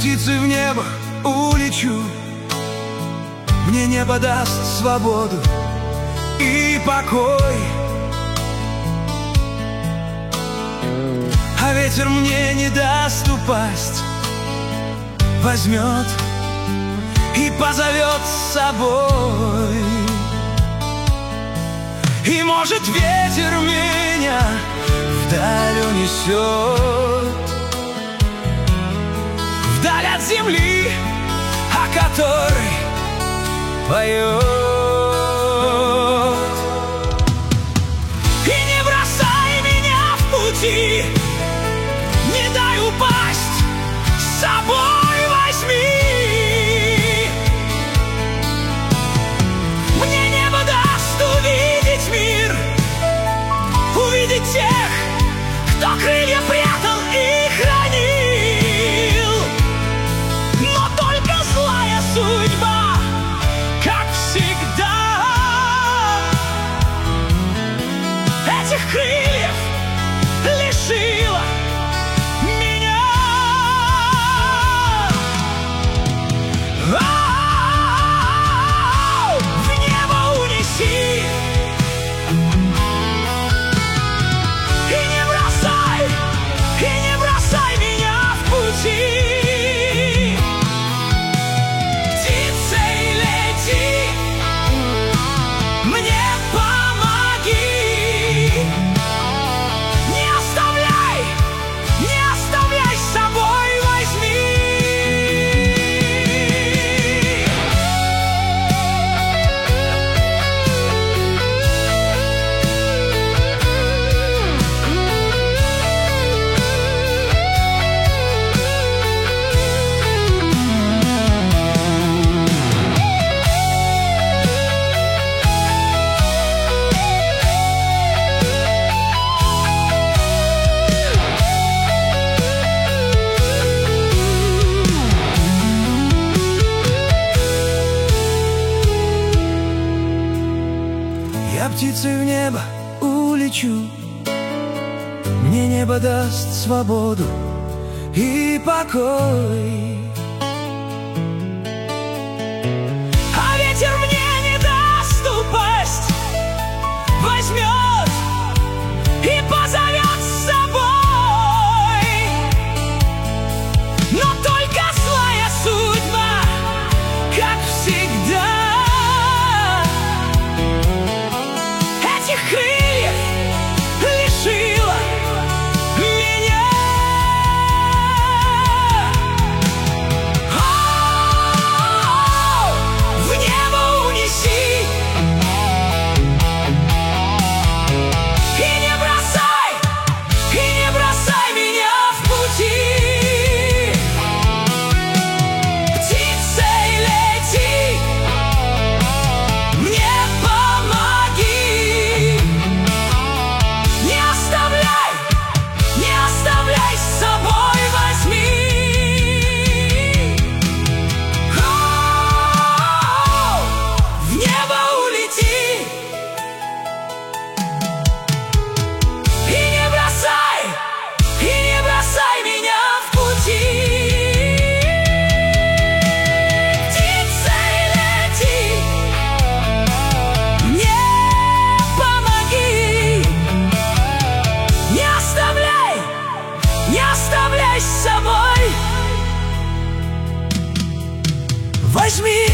птицей в небо улечу, мне небо даст свободу и покой. А ветер мне не даст упасть, возьмет и позовет с собой. И может ветер меня вдаль унесет, вдаль от земли, о которой поет. И не бросай меня в пути, не дай упасть, с собой возьми. Мне небо даст увидеть мир, увидеть тех, кто крылья прятал и хранил. Но только злая судьба, как всегда, этих крыльев лишила меня. В небо унеси и не бросай меня в пути. Птицей лети, мне помоги. Не оставляй, с собой возьми. Я птицей в небо улечу, мне небо даст свободу и покой. А ветер мне не даст упасть, возьмет и позовет с собой. Но только злая судьба, как всегда, крыльев лишила меня. В небо унеси и не бросай меня в пути. Птицей лети, мне помоги. С собой возьми. В небо улети и не бросай меня в пути. Птицей лети, мне помоги. Не оставляй с собой, возьми.